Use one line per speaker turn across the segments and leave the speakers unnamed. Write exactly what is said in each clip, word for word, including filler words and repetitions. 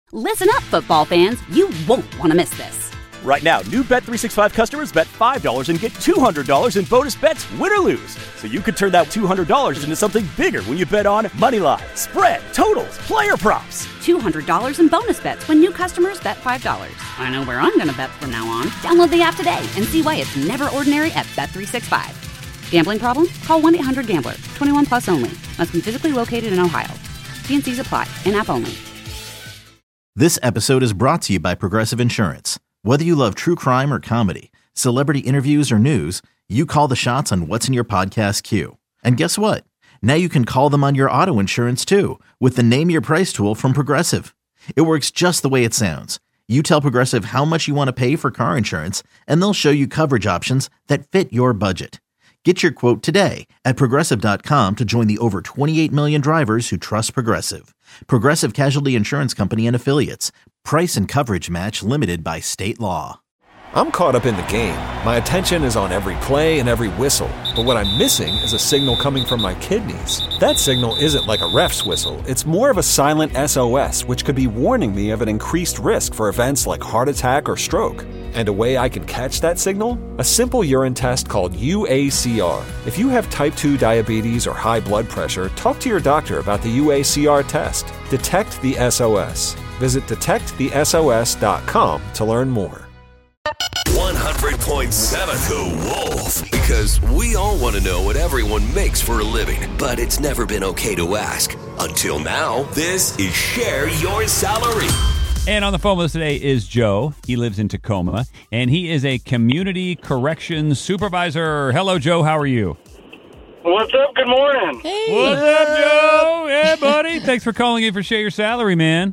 Listen up, football fans. You won't want to miss this.
Right now, new Bet three sixty-five customers bet five dollars and get two hundred dollars in bonus bets, win or lose. So you could turn that two hundred dollars into something bigger when you bet on moneyline, spread, totals, player props.
two hundred dollars in bonus bets when new customers bet five dollars. I know where I'm going to bet from now on. Download the app today and see why it's never ordinary at Bet three sixty-five. Gambling problem? Call one eight hundred gambler. twenty-one plus only. Must be physically located in Ohio. T and C's apply. In-app only.
This episode is brought to you by Progressive Insurance. Whether you love true crime or comedy, celebrity interviews or news, you call the shots on what's in your podcast queue. And guess what? Now you can call them on your auto insurance too with the Name Your Price tool from Progressive. It works just the way it sounds. You tell Progressive how much you want to pay for car insurance, and they'll show you coverage options that fit your budget. Get your quote today at Progressive dot com to join the over twenty-eight million drivers who trust Progressive. Progressive Casualty Insurance Company and Affiliates. Price and coverage match limited by state law.
I'm caught up in the game. My attention is on every play and every whistle. But what I'm missing is a signal coming from my kidneys. That signal isn't like a ref's whistle. It's more of a silent S O S, which could be warning me of an increased risk for events like heart attack or stroke. And a way I can catch that signal? A simple urine test called U A C R. If you have type two diabetes or high blood pressure, talk to your doctor about the U A C R test. Detect the S O S. Visit detect the S O S dot com to learn more.
one hundred point seven The Wolf. Because we all want to know what everyone makes for a living, but it's never been okay to ask. Until now, this is Share Your Salary.
And on the phone with us today is Joe. He lives in Tacoma, and he is a community corrections supervisor. Hello, Joe. How are you?
What's up? Good morning.
Hey. What's up, Joe? Hey, buddy. Thanks for calling in for Share Your Salary, man.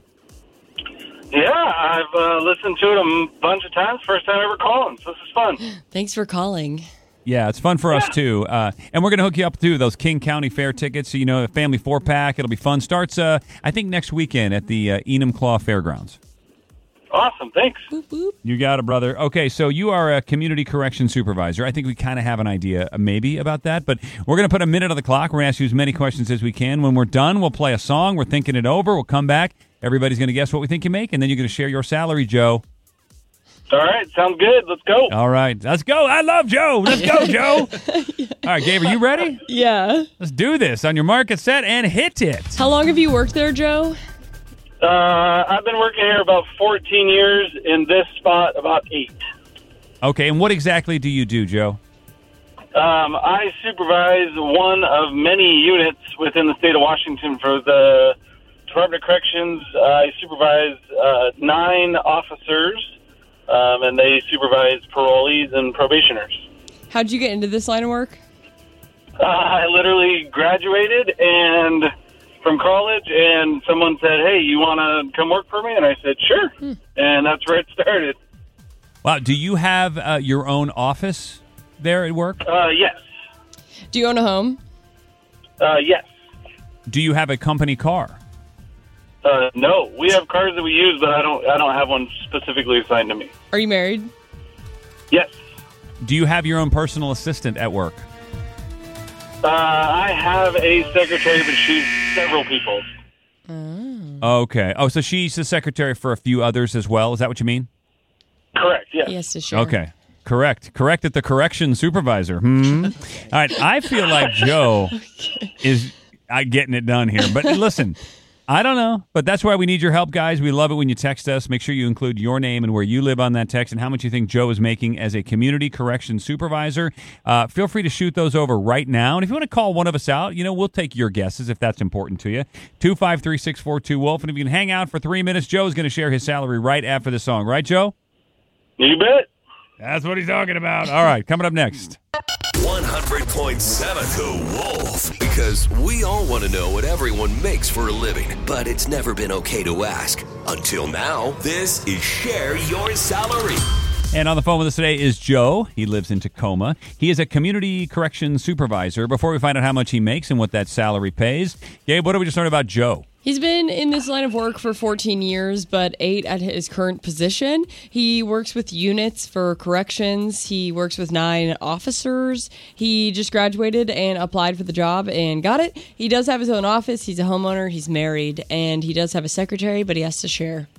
Yeah, I've uh, listened to it a bunch of times. First time ever calling, so this is fun.
Thanks for calling.
Yeah, it's fun for yeah. us, too. Uh, and we're going to hook you up, too, those King County Fair tickets. So, you know, a family four-pack. It'll be fun. Starts, uh, I think, next weekend at the uh, Enumclaw Fairgrounds.
Awesome. Thanks.
Boop, boop.
You got it, brother. Okay, so you are a community correction supervisor. I think we kind of have an idea uh, maybe about that, but we're going to put a minute on the clock. We're going to ask you as many questions as we can. When we're done, we'll play a song. We're thinking it over. We'll come back. Everybody's going to guess what we think you make, and then you're going to share your salary, Joe.
All right. Sounds good. Let's go.
All right. Let's go. I love Joe. Let's go, Joe. yeah. All right, Gabe, are you ready?
Yeah.
Let's do this. On your mark, get set, and hit it.
How long have you worked there, Joe?
Uh, I've been working here about fourteen years, in this spot about eight.
Okay, and what exactly do you do, Joe?
Um, I supervise one of many units within the state of Washington for the Department of Corrections. I supervise uh, nine officers, um, and they supervise parolees and probationers.
How'd you get into this line of work?
Uh, I literally graduated and from college, and someone said, hey, you want to come work for me? And I said, sure. Hmm. And that's where it started.
Wow. Do you have uh, your own office there at work?
Uh, yes.
Do you own a home?
Uh, yes.
Do you have a company car?
Uh, no. We have cars that we use, but I don't I don't have one specifically assigned to me.
Are you married?
Yes.
Do you have your own personal assistant at work?
Uh, I have a secretary, but she's several people.
Oh.
Okay. Oh, so she's the secretary for a few others as well. Is that what you mean?
Correct, yes.
He has to share.
Okay. Correct. Correct at the correction supervisor. Hmm. All right. I feel like Joe okay. is uh, getting it done here. But listen, I don't know. But that's why we need your help, guys. We love it when you text us. Make sure you include your name and where you live on that text and how much you think Joe is making as a community correction supervisor. Uh, feel free to shoot those over right now. And if you want to call one of us out, you know, we'll take your guesses if that's important to you. two five three, six four two, Wolf. And if you can hang out for three minutes, Joe is going to share his salary right after the song. Right, Joe?
You bet.
That's what he's talking about. All right, coming up next.
one hundred point seven The Wolf. Because we all want to know what everyone makes for a living, but it's never been okay to ask. Until now, this is Share Your Salary.
And on the phone with us today is Joe. He lives in Tacoma. He is a community corrections supervisor. Before we find out how much he makes and what that salary pays, Gabe, what did we just learn about Joe?
He's been in this line of work for fourteen years, but eight at his current position. He works with units for corrections. He works with nine officers. He just graduated and applied for the job and got it. He does have his own office. He's a homeowner. He's married, and he does have a secretary, but he has to share.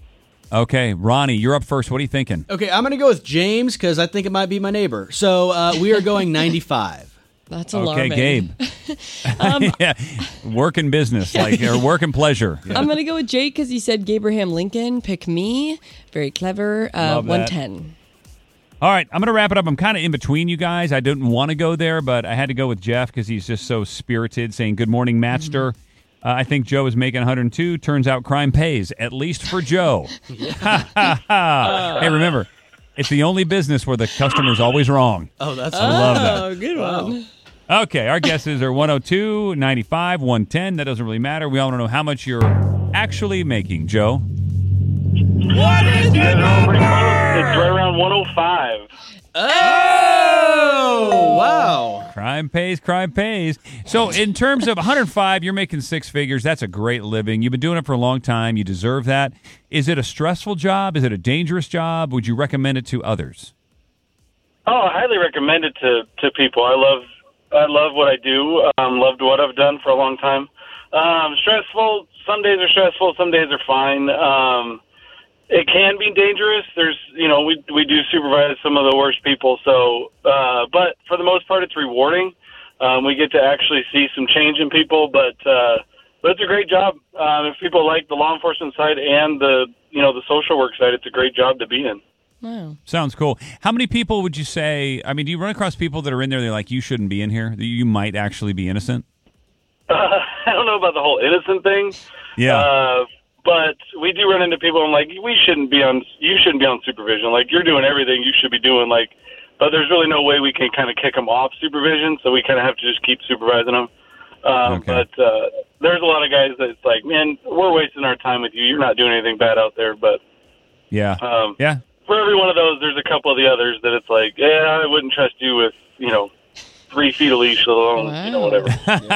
Okay, Ronnie, you're up first. What are you thinking?
Okay, I'm going to go with James because I think it might be my neighbor. So uh, we are going ninety-five.
That's alarming.
Okay, Gabe. um, yeah, work and business, like or work and pleasure. Yeah.
I'm gonna go with Jake because he said Gabraham Lincoln. Pick me. Very clever. Uh, one ten.
All right, I'm gonna wrap it up. I'm kind of in between you guys. I didn't want to go there, but I had to go with Jeff because he's just so spirited, saying "Good morning, Matster." Mm-hmm. Uh, I think Joe is making one hundred two. Turns out crime pays, at least for Joe. Ha ha ha! Hey, remember, it's the only business where the customer's always wrong.
Oh, that's
I love that.
Oh, good one.
Wow.
Okay, our guesses are one oh two, ninety-five, one ten. That doesn't really matter. We all want to know how much you're actually making, Joe.
What is the number? It's right around one oh five.
Oh, wow.
Crime pays, crime pays. So in terms of one hundred five, you're making six figures. That's a great living. You've been doing it for a long time. You deserve that. Is it a stressful job? Is it a dangerous job? Would you recommend it to others?
Oh, I highly recommend it to, to people. I love I love what I do. Um, loved what I've done for a long time. Um, stressful. Some days are stressful. Some days are fine. Um, it can be dangerous. There's, you know, we we do supervise some of the worst people. So, uh, but for the most part, it's rewarding. Um, we get to actually see some change in people. But uh, but it's a great job. Um, if people like the law enforcement side and the you know the social work side, it's a great job to be in.
Wow.
Sounds cool. How many people would you say, I mean, do you run across people that are in there, they're like, you shouldn't be in here, that you might actually be innocent?
Uh, I don't know about the whole innocent thing.
Yeah.
Uh, but we do run into people, I'm like, we shouldn't be on, you shouldn't be on supervision. Like, you're doing everything you should be doing. Like, but there's really no way we can kind of kick them off supervision, so we kind of have to just keep supervising them. Um,
Okay.
But uh, there's a lot of guys that it's like, man, we're wasting our time with you. You're not doing anything bad out there. But
Yeah.
um,
Yeah.
for every one of those, there's a couple of the others that it's like, yeah, I wouldn't trust you with, you know, three feet of leash, let alone,
Wow.
you know, whatever.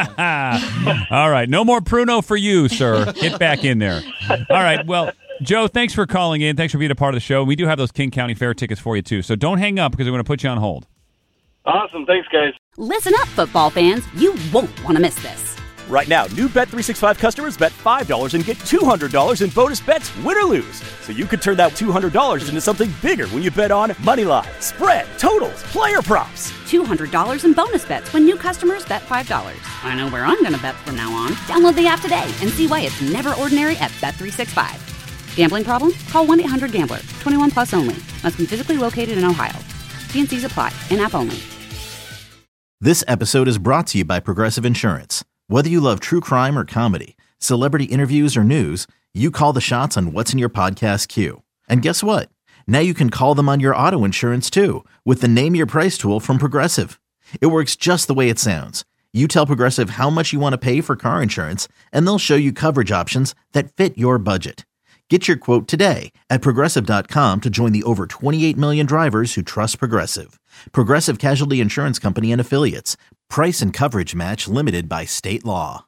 All right. No more Pruno for you, sir. Get back in there. All right. Well, Joe, thanks for calling in. Thanks for being a part of the show. We do have those King County Fair tickets for you, too. So don't hang up because we're going to put you on hold.
Awesome. Thanks, guys.
Listen up, football fans. You won't want to miss this.
Right now, new Bet three sixty-five customers bet five dollars and get two hundred dollars in bonus bets, win or lose. So you could turn that two hundred dollars into something bigger when you bet on money line, spread, totals, player props.
two hundred dollars in bonus bets when new customers bet five dollars. I know where I'm going to bet from now on. Download the app today and see why it's never ordinary at Bet three sixty-five. Gambling problem? Call one eight hundred gambler. twenty-one plus only. Must be physically located in Ohio. T and C's apply. In-app only.
This episode is brought to you by Progressive Insurance. Whether you love true crime or comedy, celebrity interviews or news, you call the shots on what's in your podcast queue. And guess what? Now you can call them on your auto insurance too with the Name Your Price tool from Progressive. It works just the way it sounds. You tell Progressive how much you want to pay for car insurance, and they'll show you coverage options that fit your budget. Get your quote today at Progressive dot com to join the over twenty-eight million drivers who trust Progressive. Progressive Casualty Insurance Company and Affiliates. Price and coverage match limited by state law.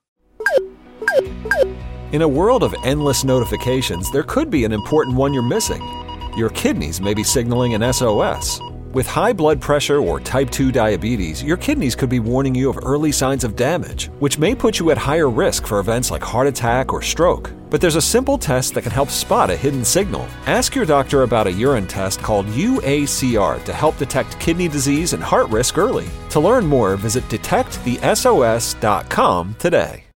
In a world of endless notifications, there could be an important one you're missing. Your kidneys may be signaling an S O S. With high blood pressure or type two diabetes, your kidneys could be warning you of early signs of damage, which may put you at higher risk for events like heart attack or stroke. But there's a simple test that can help spot a hidden signal. Ask your doctor about a urine test called U A C R to help detect kidney disease and heart risk early. To learn more, visit detect the S O S dot com today.